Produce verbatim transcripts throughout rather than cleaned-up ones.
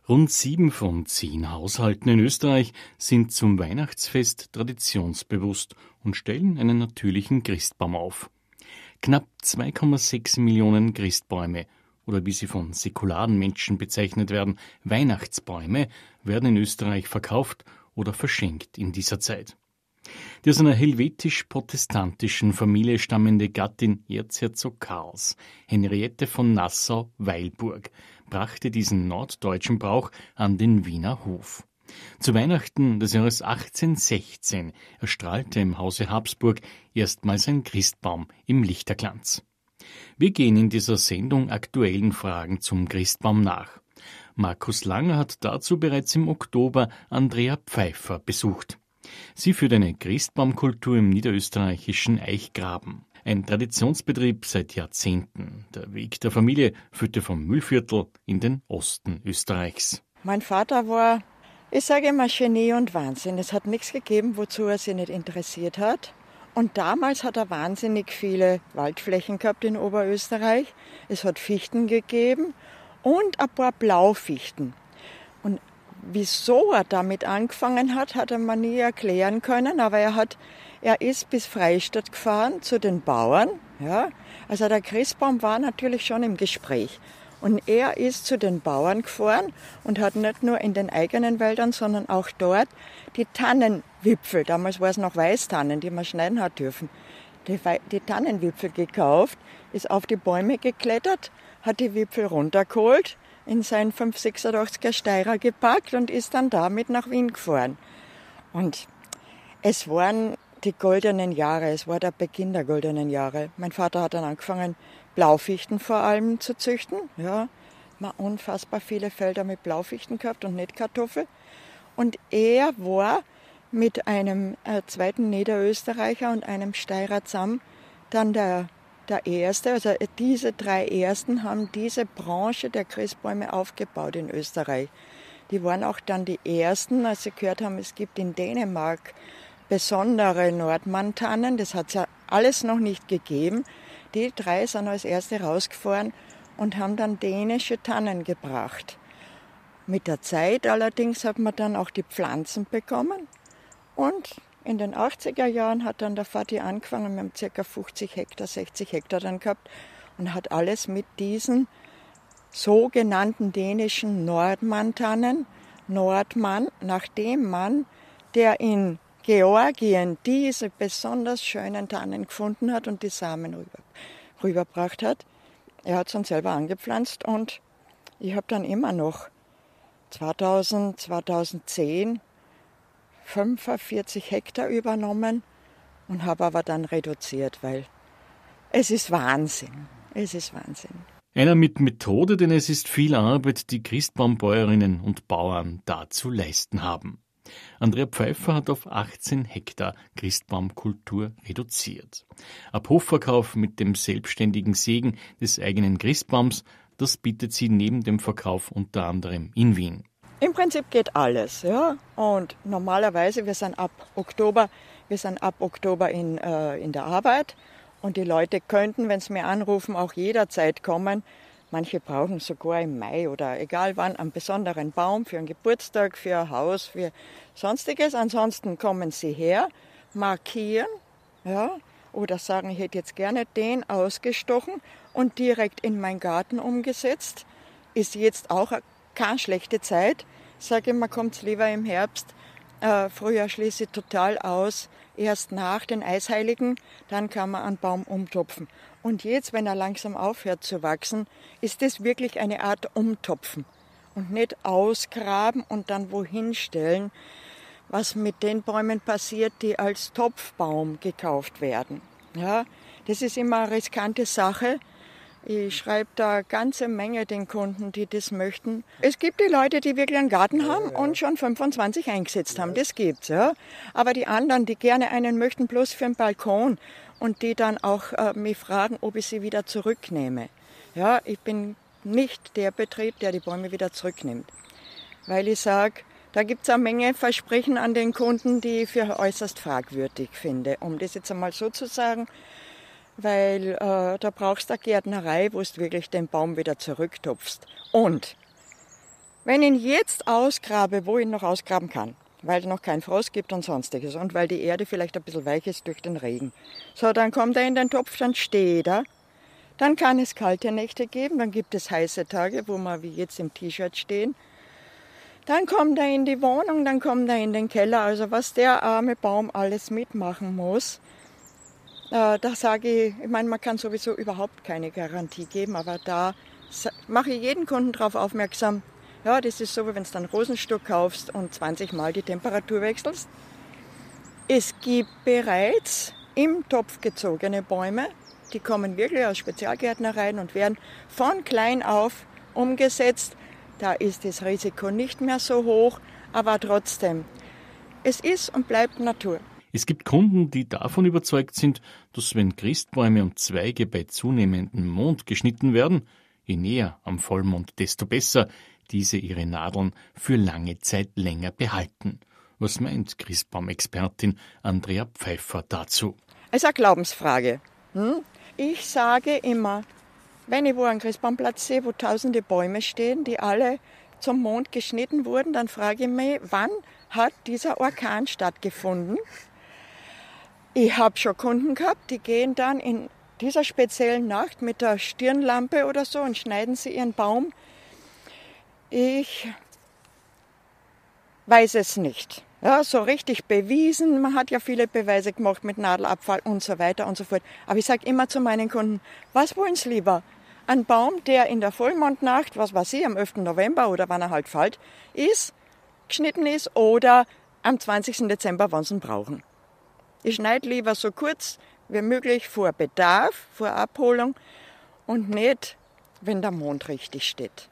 Rund sieben von zehn Haushalten in Österreich sind zum Weihnachtsfest traditionsbewusst und stellen einen natürlichen Christbaum auf. Knapp zwei Komma sechs Millionen Christbäume oder wie sie von säkularen Menschen bezeichnet werden, Weihnachtsbäume, werden in Österreich verkauft oder verschenkt in dieser Zeit. Die aus einer helvetisch-protestantischen Familie stammende Gattin Erzherzog Karls, Henriette von Nassau-Weilburg, brachte diesen norddeutschen Brauch an den Wiener Hof. Zu Weihnachten des Jahres achtzehnhundertsechzehn erstrahlte im Hause Habsburg erstmals ein Christbaum im Lichterglanz. Wir gehen in dieser Sendung aktuellen Fragen zum Christbaum nach. Markus Langer hat dazu bereits im Oktober Andrea Pfeiffer besucht. Sie führt eine Christbaumkultur im niederösterreichischen Eichgraben. Ein Traditionsbetrieb seit Jahrzehnten. Der Weg der Familie führte vom Mühlviertel in den Osten Österreichs. Mein Vater war, ich sage immer, Genie und Wahnsinn. Es hat nichts gegeben, wozu er sich nicht interessiert hat. Und damals hat er wahnsinnig viele Waldflächen gehabt in Oberösterreich. Es hat Fichten gegeben und ein paar Blaufichten. Und wieso er damit angefangen hat, hat er mir nie erklären können, aber er hat, er ist bis Freistadt gefahren zu den Bauern, ja. Also der Christbaum war natürlich schon im Gespräch. Und er ist zu den Bauern gefahren und hat nicht nur in den eigenen Wäldern, sondern auch dort die Tannenwipfel, damals war es noch Weißtannen, die man schneiden hat dürfen, die, die Tannenwipfel gekauft, ist auf die Bäume geklettert, hat die Wipfel runtergeholt, in seinen fünf sechsundachtziger Steirer gepackt und ist dann damit nach Wien gefahren. Und es waren die goldenen Jahre, es war der Beginn der goldenen Jahre. Mein Vater hat dann angefangen, Blaufichten vor allem zu züchten. Ja, man hat unfassbar viele Felder mit Blaufichten gehabt und nicht Kartoffel. Und er war mit einem äh, zweiten Niederösterreicher und einem Steirer zusammen dann der Der erste, also diese drei Ersten haben diese Branche der Christbäume aufgebaut in Österreich. Die waren auch dann die Ersten, als sie gehört haben, es gibt in Dänemark besondere Nordmann-Tannen, das hat es ja alles noch nicht gegeben. Die drei sind als Erste rausgefahren und haben dann dänische Tannen gebracht. Mit der Zeit allerdings hat man dann auch die Pflanzen bekommen und in den achtziger Jahren hat dann der Vati angefangen, wir haben ca. fünfzig Hektar, sechzig Hektar dann gehabt und hat alles mit diesen sogenannten dänischen Nordmann-Tannen, Nordmann, nach dem Mann, der in Georgien diese besonders schönen Tannen gefunden hat und die Samen rüber, rübergebracht hat. Er hat es dann selber angepflanzt und ich habe dann immer noch zweitausend, zweitausendzehn fünfundvierzig Hektar übernommen und habe aber dann reduziert, weil es ist Wahnsinn. Es ist Wahnsinn. Einer mit Methode, denn es ist viel Arbeit, die Christbaumbäuerinnen und Bauern da zu leisten haben. Andrea Pfeiffer hat auf achtzehn Hektar Christbaumkultur reduziert. Ab Hofverkauf mit dem selbstständigen Sägen des eigenen Christbaums, das bietet sie neben dem Verkauf unter anderem in Wien. Im Prinzip geht alles, ja. Und normalerweise, wir sind ab Oktober, wir sind ab Oktober in, äh, in der Arbeit und die Leute könnten, wenn sie mir anrufen, auch jederzeit kommen. Manche brauchen sogar im Mai oder egal wann einen besonderen Baum für einen Geburtstag, für ein Haus, für Sonstiges. Ansonsten kommen sie her, markieren, ja, oder sagen, ich hätte jetzt gerne den ausgestochen und direkt in meinen Garten umgesetzt. Ist jetzt auch keine schlechte Zeit. Ich sage immer, kommt lieber im Herbst. Äh, früher schließe ich total aus. Erst nach den Eisheiligen, dann kann man einen Baum umtopfen. Und jetzt, wenn er langsam aufhört zu wachsen, ist das wirklich eine Art Umtopfen. Und nicht ausgraben und dann wohin stellen, was mit den Bäumen passiert, die als Topfbaum gekauft werden. Ja, das ist immer eine riskante Sache. Ich schreibe da eine ganze Menge den Kunden, die das möchten. Es gibt die Leute, die wirklich einen Garten haben und schon fünfundzwanzig eingesetzt haben. Das gibt's, ja. Aber die anderen, die gerne einen möchten, bloß für den Balkon und die dann auch äh, mich fragen, ob ich sie wieder zurücknehme. Ja, ich bin nicht der Betrieb, der die Bäume wieder zurücknimmt. Weil ich sage, da gibt's eine Menge Versprechen an den Kunden, die ich für äußerst fragwürdig finde. Um das jetzt einmal so zu sagen, weil äh, da brauchst du eine Gärtnerei, wo du wirklich den Baum wieder zurücktopfst. Und Wenn ich ihn jetzt ausgrabe, wo ich ihn noch ausgraben kann, weil es noch keinen Frost gibt und sonstiges und weil die Erde vielleicht ein bisschen weich ist durch den Regen. So, dann kommt er in den Topf, dann steht er. Dann kann es kalte Nächte geben, dann gibt es heiße Tage, wo wir wie jetzt im T-Shirt stehen. Dann kommt er in die Wohnung, dann kommt er in den Keller. Also was der arme Baum alles mitmachen muss, äh, da sage ich, ich meine, man kann sowieso überhaupt keine Garantie geben, aber da mache ich jeden Kunden darauf aufmerksam. Ja, das ist so, wie wenn du einen Rosenstock kaufst und zwanzig Mal die Temperatur wechselst. Es gibt bereits im Topf gezogene Bäume, die kommen wirklich aus Spezialgärtnereien und werden von klein auf umgesetzt. Da ist das Risiko nicht mehr so hoch, aber trotzdem, es ist und bleibt Natur. Es gibt Kunden, die davon überzeugt sind, dass wenn Christbäume und Zweige bei zunehmendem Mond geschnitten werden, je näher am Vollmond, desto besser, diese ihre Nadeln für lange Zeit länger behalten. Was meint Christbaumexpertin Andrea Pfeiffer dazu? Es ist eine Glaubensfrage. Hm? Ich sage immer, wenn ich wo einen Christbaumplatz sehe, wo tausende Bäume stehen, die alle zum Mond geschnitten wurden, dann frage ich mich, wann hat dieser Orkan stattgefunden? Ich habe schon Kunden gehabt, die gehen dann in dieser speziellen Nacht mit der Stirnlampe oder so und schneiden sie ihren Baum. Ich weiß es nicht. Ja, so richtig bewiesen, man hat ja viele Beweise gemacht mit Nadelabfall und so weiter und so fort. Aber ich sage immer zu meinen Kunden, was wollen Sie lieber? Ein Baum, der in der Vollmondnacht, was weiß ich, am elften November oder wann er halt fällt, ist, geschnitten ist oder am zwanzigsten Dezember, wann Sie ihn brauchen. Ich schneide lieber so kurz wie möglich vor Bedarf, vor Abholung und nicht, wenn der Mond richtig steht.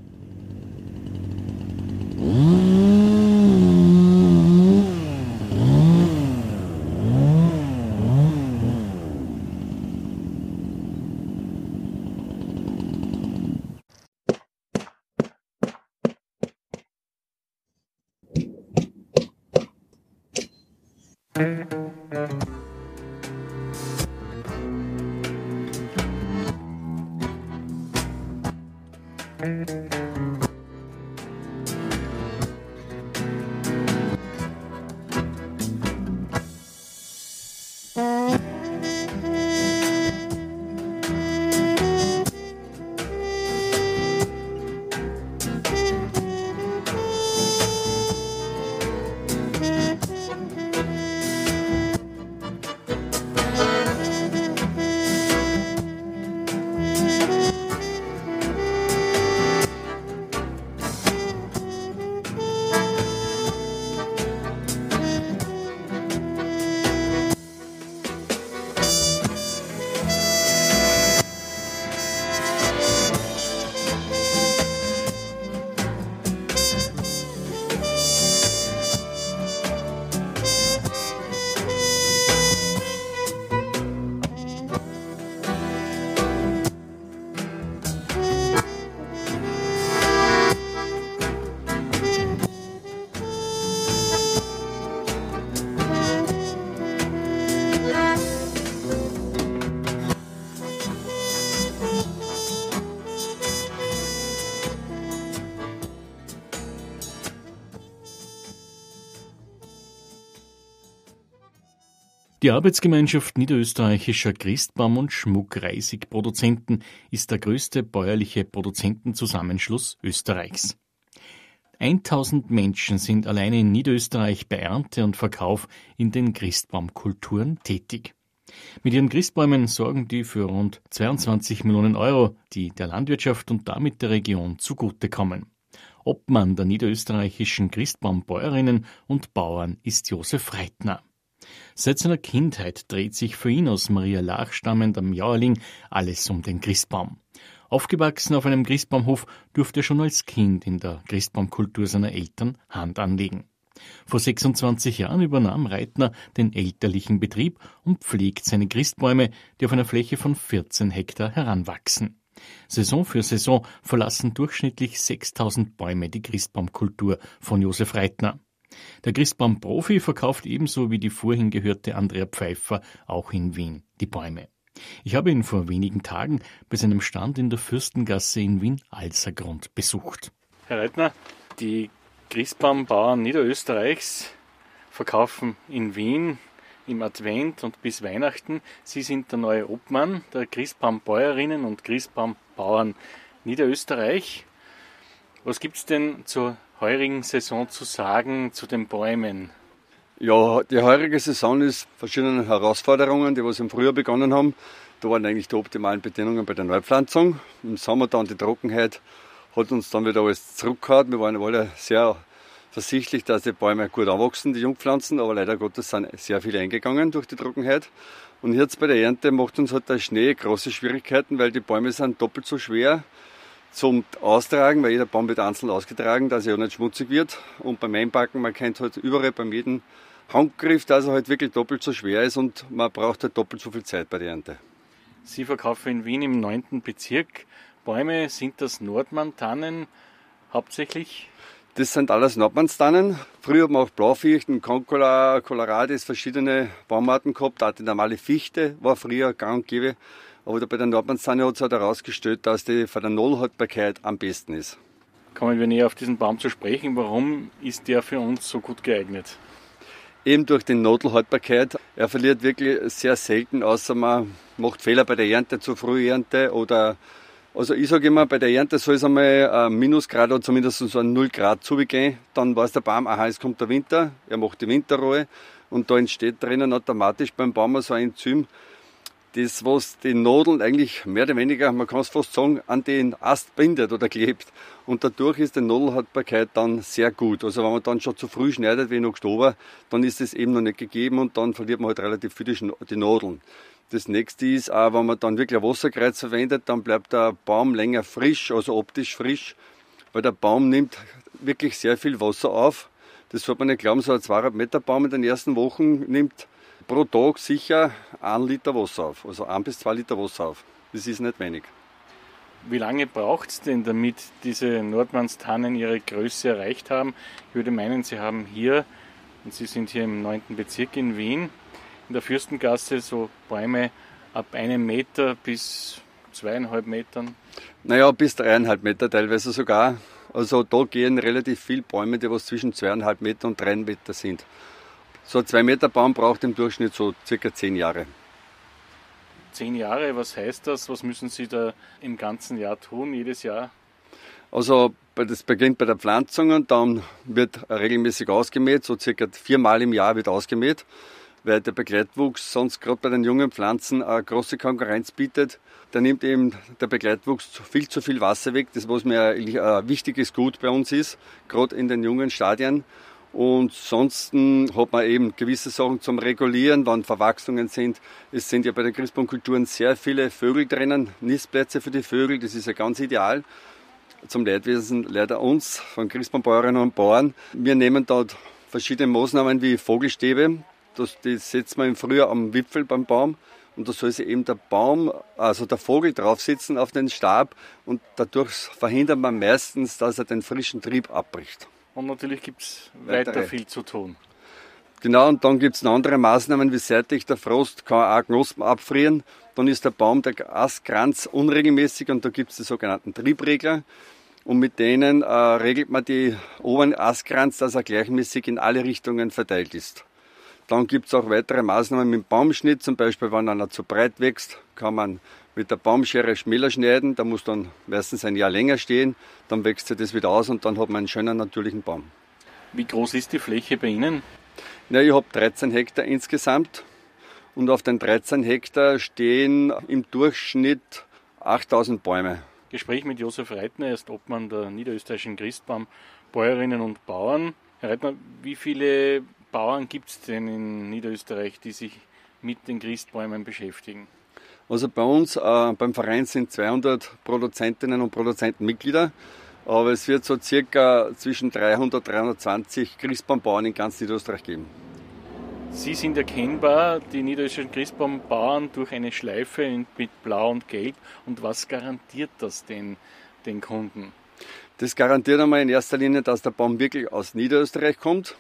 Die Arbeitsgemeinschaft niederösterreichischer Christbaum- und Schmuckreisigproduzenten ist der größte bäuerliche Produzentenzusammenschluss Österreichs. eintausend Menschen sind alleine in Niederösterreich bei Ernte und Verkauf in den Christbaumkulturen tätig. Mit ihren Christbäumen sorgen die für rund zweiundzwanzig Millionen Euro, die der Landwirtschaft und damit der Region zugutekommen. Obmann der niederösterreichischen Christbaumbäuerinnen und Bauern ist Josef Reitner. Seit seiner Kindheit dreht sich für ihn aus Maria Laach stammend am Jauerling alles um den Christbaum. Aufgewachsen auf einem Christbaumhof durfte er schon als Kind in der Christbaumkultur seiner Eltern Hand anlegen. Vor sechsundzwanzig Jahren übernahm Reitner den elterlichen Betrieb und pflegt seine Christbäume, die auf einer Fläche von vierzehn Hektar heranwachsen. Saison für Saison verlassen durchschnittlich sechstausend Bäume die Christbaumkultur von Josef Reitner. Der Christbaum-Profi verkauft ebenso wie die vorhin gehörte Andrea Pfeiffer auch in Wien die Bäume. Ich habe ihn vor wenigen Tagen bei seinem Stand in der Fürstengasse in Wien-Alsergrund besucht. Herr Reitner, die Christbaumbauern Niederösterreichs verkaufen in Wien im Advent und bis Weihnachten. Sie sind der neue Obmann der Christbaumbäuerinnen und Christbaumbauern Niederösterreich. Was gibt es denn zur heurigen Saison zu sagen zu den Bäumen? Ja, die heurige Saison ist verschiedene Herausforderungen, die was im Frühjahr begonnen haben. Da waren eigentlich die optimalen Bedingungen bei der Neupflanzung. Im Sommer dann die Trockenheit hat uns dann wieder alles zurückgehauen. Wir waren alle sehr versichtlich, dass die Bäume gut anwachsen, die Jungpflanzen, aber leider Gottes sind sehr viele eingegangen durch die Trockenheit. Und jetzt bei der Ernte macht uns halt der Schnee große Schwierigkeiten, weil die Bäume sind doppelt so schwer zum Austragen, weil jeder Baum wird einzeln ausgetragen, dass er ja nicht schmutzig wird. Und beim Einpacken, man kennt halt überall beim jedem Handgriff, dass er halt wirklich doppelt so schwer ist und man braucht halt doppelt so viel Zeit bei der Ernte. Sie verkaufen in Wien im neunten Bezirk Bäume. Sind das Nordmann-Tannen hauptsächlich? Das sind alles Nordmannstannen. Früher hat man auch Blaufichten, Concola, Coloradis, verschiedene Baumarten gehabt. Auch die normale Fichte war früher gang und gäbe. Aber bei der Nordmannstanne hat es halt herausgestellt, dass die von der Nullhaltbarkeit am besten ist. Kommen wir näher auf diesen Baum zu sprechen. Warum ist der für uns so gut geeignet? Eben durch die Nadelhaltbarkeit. Er verliert wirklich sehr selten, außer man macht Fehler bei der Ernte, zu früh Ernte oder also ich sage immer, bei der Ernte soll es einmal ein Minusgrad oder zumindest so ein null Grad zugehen. Dann weiß der Baum, aha, es kommt der Winter, er macht die Winterruhe und da entsteht drinnen automatisch beim Baum so ein Enzym, das, was die Nadeln eigentlich mehr oder weniger, man kann es fast sagen, an den Ast bindet oder klebt. Und dadurch ist die Nadelhaltbarkeit dann sehr gut. Also wenn man dann schon zu früh schneidet, wie in Oktober, dann ist es eben noch nicht gegeben und dann verliert man halt relativ viel die Nadeln. Das nächste ist auch, wenn man dann wirklich ein Wasserkreuz verwendet, dann bleibt der Baum länger frisch, also optisch frisch, weil der Baum nimmt wirklich sehr viel Wasser auf. Das sollte man nicht glauben, so ein zweihundert Meter Baum in den ersten Wochen nimmt pro Tag sicher ein Liter Wasser auf, also ein bis zwei Liter Wasser auf. Das ist nicht wenig. Wie lange braucht es denn, damit diese Nordmannstannen ihre Größe erreicht haben? Ich würde meinen, Sie haben hier, und Sie sind hier im neunten Bezirk in Wien, in der Fürstengasse so Bäume ab einem Meter bis zweieinhalb Metern. Naja, bis dreieinhalb Meter teilweise sogar. Also da gehen relativ viele Bäume, die was zwischen zweieinhalb Meter und drei Meter sind. So ein zwei Meter Baum braucht im Durchschnitt so circa zehn Jahre. Zehn Jahre, was heißt das? Was müssen Sie da im ganzen Jahr tun, jedes Jahr? Also das beginnt bei der Pflanzung und dann wird regelmäßig ausgemäht, so circa viermal im Jahr wird ausgemäht, weil der Begleitwuchs sonst gerade bei den jungen Pflanzen eine große Konkurrenz bietet. Da nimmt eben der Begleitwuchs viel zu viel Wasser weg, das was mir eigentlich ein wichtiges Gut bei uns ist, gerade in den jungen Stadien. Und sonst hat man eben gewisse Sachen zum Regulieren, wann Verwachsungen sind. Es sind ja bei den Christbaumkulturen sehr viele Vögel drinnen, Nistplätze für die Vögel, das ist ja ganz ideal. Zum Leidwesen leider uns, von Christbaumbäuerinnen und Bauern. Wir nehmen dort verschiedene Maßnahmen wie Vogelstäbe, das, die setzen wir im Frühjahr am Wipfel beim Baum. Und da soll sich eben der Baum, also der Vogel drauf sitzen auf den Stab und dadurch verhindert man meistens, dass er den frischen Trieb abbricht. Und natürlich gibt es weiter viel zu tun. Genau, und dann gibt es andere Maßnahmen, wie seitlich der Frost kann auch Knospen abfrieren. Dann ist der Baum, der Astkranz unregelmäßig und da gibt es die sogenannten Triebregler. Und mit denen äh, regelt man die oberen Astkranz, dass er gleichmäßig in alle Richtungen verteilt ist. Dann gibt es auch weitere Maßnahmen mit dem Baumschnitt, zum Beispiel wenn einer zu breit wächst, kann man mit der Baumschere schmäler schneiden, da muss dann meistens ein Jahr länger stehen, dann wächst sich das wieder aus und dann hat man einen schönen natürlichen Baum. Wie groß ist die Fläche bei Ihnen? Ja, ich habe dreizehn Hektar insgesamt und auf den dreizehn Hektar stehen im Durchschnitt achttausend Bäume. Gespräch mit Josef Reitner, er ist Obmann der niederösterreichischen Christbaumbäuerinnen und Bauern. Herr Reitner, wie viele Bauern gibt es denn in Niederösterreich, die sich mit den Christbäumen beschäftigen? Also bei uns äh, beim Verein sind zweihundert Produzentinnen und Produzenten Mitglieder, aber es wird so circa zwischen dreihundert und dreihundertzwanzig Christbaumbauern in ganz Niederösterreich geben. Sie sind erkennbar, die niederösterreichischen Christbaumbauern, durch eine Schleife mit Blau und Gelb. Und was garantiert das denn den Kunden? Das garantiert einmal in erster Linie, dass der Baum wirklich aus Niederösterreich kommt.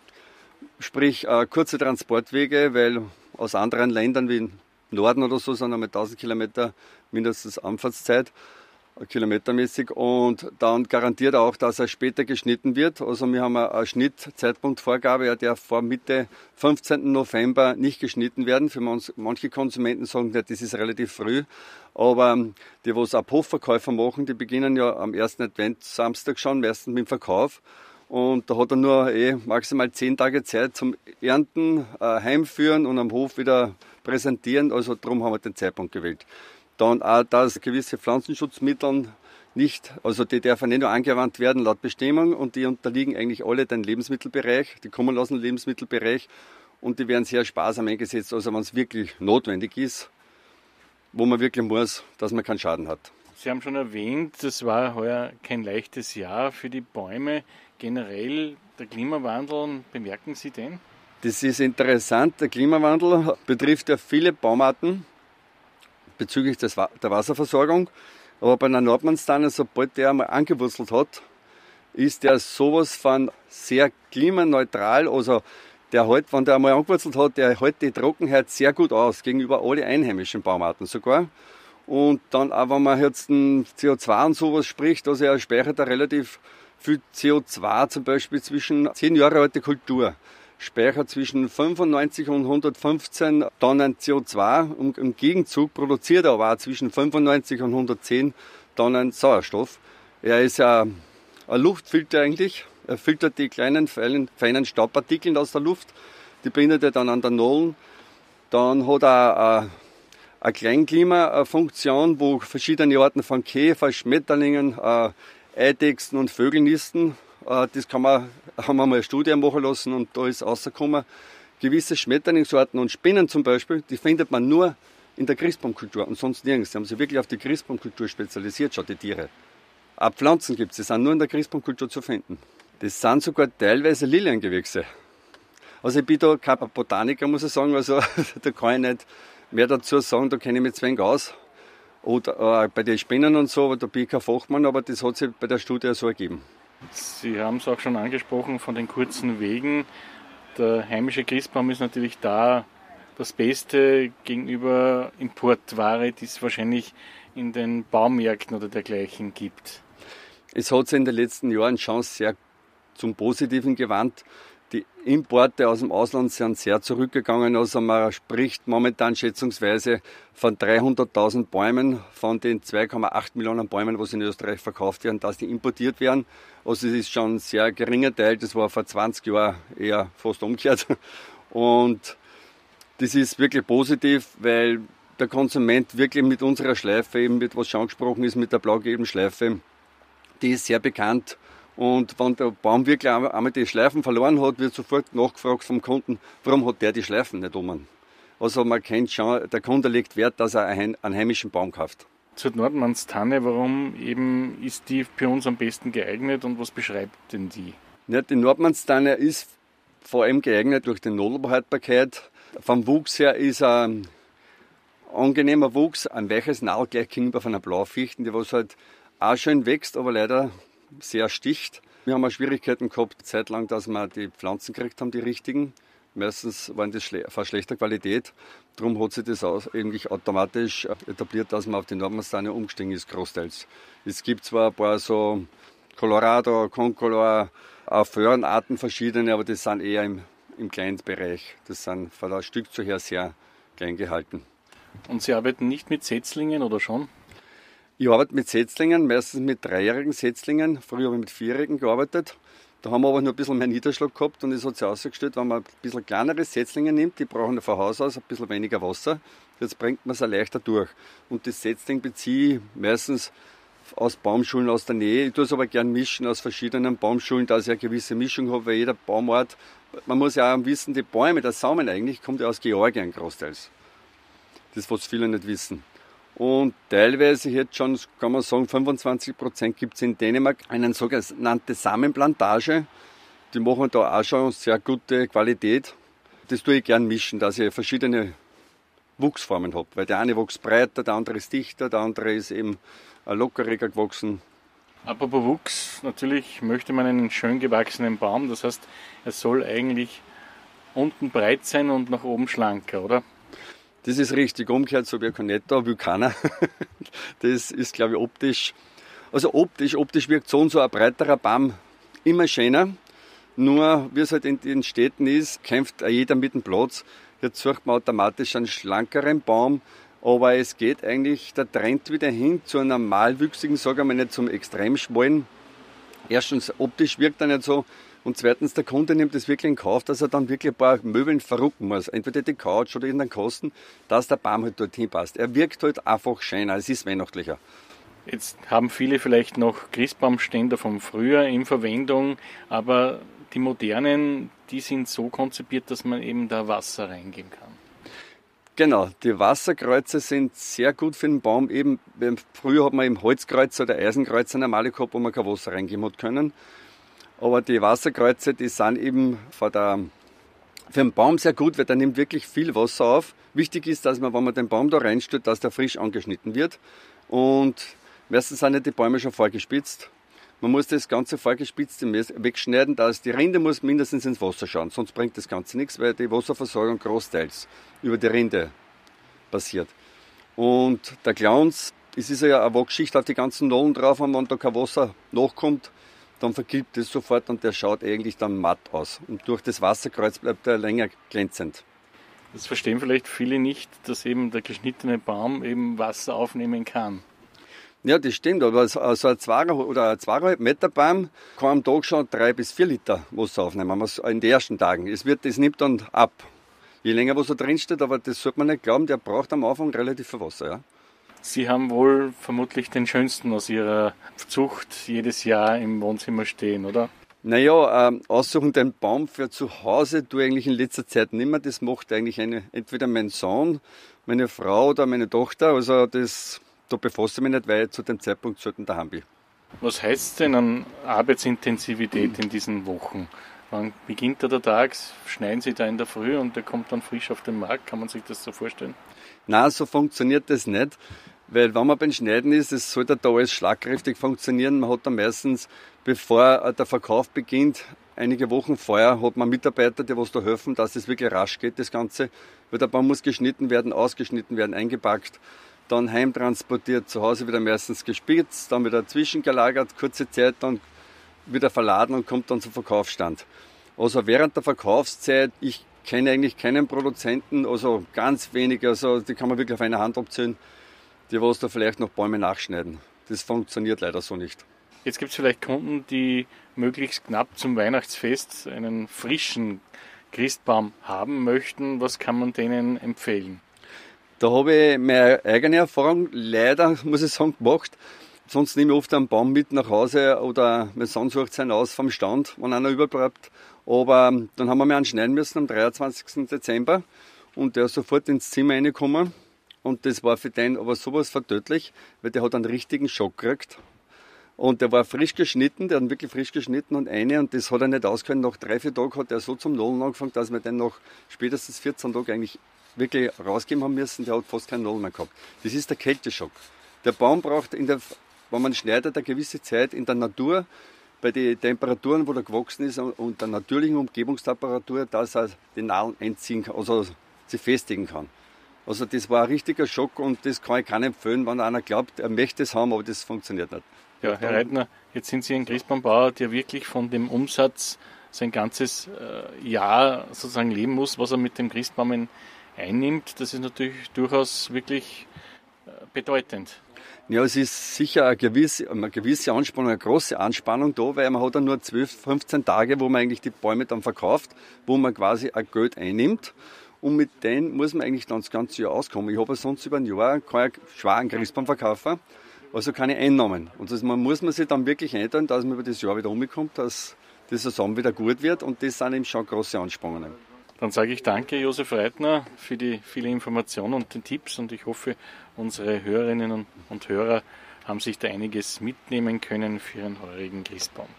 Sprich äh, kurze Transportwege, weil aus anderen Ländern wie Norden oder so sind einmal tausend Kilometer mindestens Anfahrtszeit. kilometermäßig. Und dann garantiert er auch, dass er später geschnitten wird. Also wir haben eine Schnittzeitpunktvorgabe, er darf vor Mitte fünfzehnten November nicht geschnitten werden. Für manche Konsumenten sagen, das ist relativ früh. Aber die, die ab Hofverkäufer machen, die beginnen ja am ersten Adventssamstag schon, meistens mit dem Verkauf. Und da hat er nur eh maximal zehn Tage Zeit zum Ernten, äh, heimführen und am Hof wieder präsentieren. Also darum haben wir den Zeitpunkt gewählt. Dann auch, dass gewisse Pflanzenschutzmittel nicht, also die dürfen nicht nur angewandt werden laut Bestimmung und die unterliegen eigentlich alle dem Lebensmittelbereich, die kommen aus dem Lebensmittelbereich und die werden sehr sparsam eingesetzt, also wenn es wirklich notwendig ist, wo man wirklich muss, dass man keinen Schaden hat. Sie haben schon erwähnt, das war heuer kein leichtes Jahr für die Bäume. Generell der Klimawandel, bemerken Sie den? Das ist interessant, der Klimawandel betrifft ja viele Baumarten bezüglich des, der Wasserversorgung. Aber bei einer Nordmannstanne, sobald der einmal angewurzelt hat, ist der sowas von sehr klimaneutral. Also der hält, wenn der einmal angewurzelt hat, der hält die Trockenheit sehr gut aus, gegenüber alle einheimischen Baumarten sogar. Und dann auch, wenn man jetzt ein C O zwei und sowas spricht, also er speichert da relativ viel C O zwei, zum Beispiel zwischen zehn Jahre alte Kultur. Speichert zwischen fünfundneunzig und hundertfünfzehn Tonnen C O zwei und im Gegenzug produziert er aber auch zwischen fünfundneunzig und hundertzehn Tonnen Sauerstoff. Er ist ja ein Luftfilter eigentlich. Er filtert die kleinen, feinen, feinen Staubpartikel aus der Luft. Die bindet er dann an der Nollen. Dann hat er eine Kleinklimafunktion, wo verschiedene Arten von Käfer, Schmetterlingen, Eidechsen und Vögel nisten. Das kann man, haben wir mal eine Studie machen lassen und da ist rausgekommen, gewisse Schmetterlingssorten und Spinnen zum Beispiel, die findet man nur in der Christbaumkultur und sonst nirgends. Die haben sich wirklich auf die Christbaumkultur spezialisiert, schon die Tiere. Auch Pflanzen gibt es, die sind nur in der Christbaumkultur zu finden. Das sind sogar teilweise Liliengewächse. Also ich bin da kein Botaniker, muss ich sagen, also da kann ich nicht mehr dazu sagen, da kenne ich mich zu wenig aus. Oder äh, bei den Spinnen und so, aber da bin ich kein Fachmann, aber das hat sich bei der Studie so ergeben. Sie haben es auch schon angesprochen von den kurzen Wegen. Der heimische Christbaum ist natürlich da das Beste gegenüber Importware, die es wahrscheinlich in den Baumärkten oder dergleichen gibt. Es hat sich in den letzten Jahren schon sehr zum Positiven gewandt. Die Importe aus dem Ausland sind sehr zurückgegangen. Also man spricht momentan schätzungsweise von dreihunderttausend Bäumen, von den zwei Komma acht Millionen Bäumen, die in Österreich verkauft werden, dass die importiert werden. Also es ist schon ein sehr geringer Teil. Das war vor zwanzig Jahren eher fast umgekehrt. Und das ist wirklich positiv, weil der Konsument wirklich mit unserer Schleife, eben mit was schon angesprochen ist, mit der blau-gelben Schleife, die ist sehr bekannt. Und wenn der Baum wirklich einmal die Schleifen verloren hat, wird sofort nachgefragt vom Kunden, warum hat der die Schleifen nicht um? Also man kennt schon, der Kunde legt Wert, dass er einen heimischen Baum kauft. Zur Nordmannstanne, warum eben ist die für uns am besten geeignet und was beschreibt denn die? Ja, die Nordmannstanne ist vor allem geeignet durch die Nadelhaltbarkeit. Vom Wuchs her ist ein angenehmer Wuchs, ein weiches Nadel gleich gegenüber von einer Blaufichten, die was halt auch schön wächst, aber leider sehr sticht. Wir haben auch Schwierigkeiten gehabt, zeitlang, dass wir die Pflanzen gekriegt haben, die richtigen. Meistens waren die von schlechter Qualität. Darum hat sich das eigentlich automatisch etabliert, dass man auf die Nordmannstanne umgestiegen ist, großteils. Es gibt zwar ein paar so Colorado, Concolor, auch Föhrenarten verschiedene, aber das sind eher im, im kleinen Bereich. Das sind von der Stückzahl her sehr klein gehalten. Und Sie arbeiten nicht mit Setzlingen oder schon? Ich arbeite mit Setzlingen, meistens mit dreijährigen Setzlingen. Früher habe ich mit vierjährigen gearbeitet. Da haben wir aber nur ein bisschen mehr Niederschlag gehabt und es hat sich herausgestellt, wenn man ein bisschen kleinere Setzlinge nimmt, die brauchen von Haus aus ein bisschen weniger Wasser. Jetzt bringt man sie leichter durch. Und das Setzling beziehe ich meistens aus Baumschulen aus der Nähe. Ich tue es aber gern mischen aus verschiedenen Baumschulen, dass ich eine gewisse Mischung habe, weil jeder Baumart, man muss ja auch wissen, die Bäume, der Samen eigentlich, kommt ja aus Georgien großteils. Das, was viele nicht wissen. Und teilweise jetzt schon, kann man sagen, fünfundzwanzig Prozent gibt es in Dänemark eine sogenannte Samenplantage. Die machen da auch schon sehr gute Qualität. Das tue ich gern mischen, dass ich verschiedene Wuchsformen habe. Weil der eine wächst breiter, der andere ist dichter, der andere ist eben lockeriger gewachsen. Apropos Wuchs, natürlich möchte man einen schön gewachsenen Baum. Das heißt, er soll eigentlich unten breit sein und nach oben schlanker, oder? Das ist richtig umgekehrt, so wie ein Netto, will keiner. Das ist, glaube ich, optisch. Also optisch, optisch wirkt so und so ein breiterer Baum immer schöner. Nur, wie es halt in den Städten ist, kämpft jeder mit dem Platz. Jetzt sucht man automatisch einen schlankeren Baum. Aber es geht eigentlich der Trend wieder hin zu einem normalwüchsigen, sage ich mal nicht zum extrem schmalen. Erstens, optisch wirkt er nicht so. Und zweitens, der Kunde nimmt es wirklich in Kauf, dass er dann wirklich ein paar Möbeln verrücken muss. Entweder die Couch oder in den Kosten, dass der Baum halt dorthin passt. Er wirkt halt einfach schöner, es ist weihnachtlicher. Jetzt haben viele vielleicht noch Christbaumständer vom Frühjahr in Verwendung, aber die modernen, die sind so konzipiert, dass man eben da Wasser reingeben kann. Genau, die Wasserkreuze sind sehr gut für den Baum. Eben, früher hat man eben Holzkreuze oder Eisenkreuze normale gehabt, wo man kein Wasser reingeben hat können. Aber die Wasserkreuze, die sind eben für, der, für den Baum sehr gut, weil der nimmt wirklich viel Wasser auf. Wichtig ist, dass man, wenn man den Baum da reinstellt, dass der frisch angeschnitten wird. Und meistens sind ja die Bäume schon vorgespitzt. Man muss das Ganze vorgespitzte wegschneiden, dass die Rinde muss mindestens ins Wasser schauen, sonst bringt das Ganze nichts, weil die Wasserversorgung großteils über die Rinde passiert. Und der Glanz, es ist ja eine Wachschicht auf die ganzen Nollen drauf, und wenn da kein Wasser nachkommt, dann vergilbt es sofort und der schaut eigentlich dann matt aus. Und durch das Wasserkreuz bleibt er länger glänzend. Das verstehen vielleicht viele nicht, dass eben der geschnittene Baum eben Wasser aufnehmen kann. Ja, das stimmt, aber so ein zwei oder ein zweieinhalb Meter Baum kann am Tag schon drei bis vier Liter Wasser aufnehmen, in den ersten Tagen. Es wird, das nimmt dann ab, je länger was da drin steht, aber das sollte man nicht glauben, der braucht am Anfang relativ viel Wasser. Ja. Sie haben wohl vermutlich den schönsten aus Ihrer Zucht jedes Jahr im Wohnzimmer stehen, oder? Naja, ähm, aussuchen den Baum für zu Hause tue ich eigentlich in letzter Zeit nicht mehr. Das macht eigentlich eine, entweder mein Sohn, meine Frau oder meine Tochter. Also das, da befasse ich mich nicht, weil ich zu dem Zeitpunkt selten daheim bin. Was heißt denn an Arbeitsintensivität in diesen Wochen? Wann beginnt da der Tag? Schneiden Sie da in der Früh und der kommt dann frisch auf den Markt? Kann man sich das so vorstellen? Nein, so funktioniert das nicht. Weil wenn man beim Schneiden ist, es sollte da alles schlagkräftig funktionieren. Man hat dann meistens, bevor der Verkauf beginnt, einige Wochen vorher hat man Mitarbeiter, die was da helfen, dass es wirklich rasch geht, das Ganze. Weil der Baum muss geschnitten werden, ausgeschnitten werden, eingepackt, dann heimtransportiert, zu Hause wieder meistens gespitzt, dann wieder zwischengelagert, kurze Zeit, dann wieder verladen und kommt dann zum Verkaufsstand. Also während der Verkaufszeit, ich kenne eigentlich keinen Produzenten, also ganz wenig, also die kann man wirklich auf einer Hand abzählen, die was da vielleicht noch Bäume nachschneiden. Das funktioniert leider so nicht. Jetzt gibt es vielleicht Kunden, die möglichst knapp zum Weihnachtsfest einen frischen Christbaum haben möchten. Was kann man denen empfehlen? Da habe ich meine eigene Erfahrung leider, muss ich sagen, gemacht. Sonst nehme ich oft einen Baum mit nach Hause oder mein Sohn sucht einen aus vom Stand, wenn einer überbleibt. Aber dann haben wir mir einen schneiden müssen am dreiundzwanzigsten Dezember und der ist sofort ins Zimmer reingekommen. Und das war für den aber sowas vertödlich, weil der hat einen richtigen Schock gekriegt. Und der war frisch geschnitten, der hat wirklich frisch geschnitten und eine, und das hat er nicht ausgehalten. Nach drei, vier Tagen hat er so zum Nollen angefangen, dass wir den nach spätestens vierzehn Tagen eigentlich wirklich rausgeben haben müssen. Der hat fast keinen Nollen mehr gehabt. Das ist der Kälteschock. Der Baum braucht, in der, wenn man schneidet, eine gewisse Zeit in der Natur, bei den Temperaturen, wo er gewachsen ist und der natürlichen Umgebungstemperatur, dass er die Nadeln einziehen kann, also sie festigen kann. Also das war ein richtiger Schock und das kann ich keinem empfehlen, wenn einer glaubt, er möchte es haben, aber das funktioniert nicht. Ja, Herr Reitner, jetzt sind Sie ein Christbaumbauer, der wirklich von dem Umsatz sein ganzes äh, Jahr sozusagen leben muss, was er mit dem Christbaum einnimmt. Das ist natürlich durchaus wirklich äh, bedeutend. Ja, es ist sicher eine gewisse, eine gewisse Anspannung, eine große Anspannung da, weil man hat dann nur zwölf, fünfzehn Tage, wo man eigentlich die Bäume dann verkauft, wo man quasi ein Geld einnimmt. Und mit denen muss man eigentlich dann das ganze Jahr auskommen. Ich habe sonst über ein Jahr keinen schweren Christbaum verkaufen, also keine Einnahmen. Und das, man muss man sich dann wirklich einteilen, dass man über das Jahr wieder umkommt, dass die Saison wieder gut wird. Und das sind eben schon große Anspannungen. Dann sage ich danke, Josef Reitner, für die viele Informationen und den Tipps. Und ich hoffe, unsere Hörerinnen und Hörer haben sich da einiges mitnehmen können für ihren heurigen Christbaum.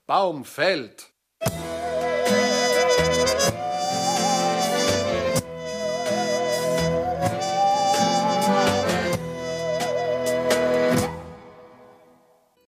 Baum fällt.